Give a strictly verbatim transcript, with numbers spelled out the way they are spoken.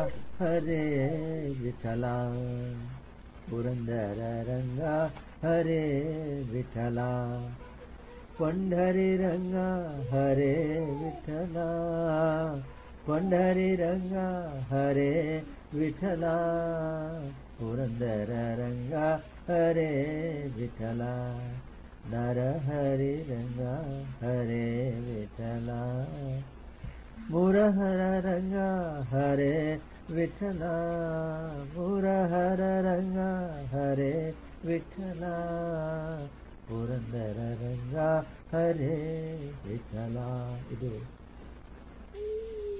हरे विठला पुरंदर रंगा हरे विठला पंढरी रंगा हरे विठला पंढरी रंगा हरे विठला पुरंदर रंगा हरे विठला नरहरी रंगा हरे विठला मुरहर रंगा हरे विठला मुरहर रंगा हरे विठला पुरंदर रंगा हरे विठला. ಇದು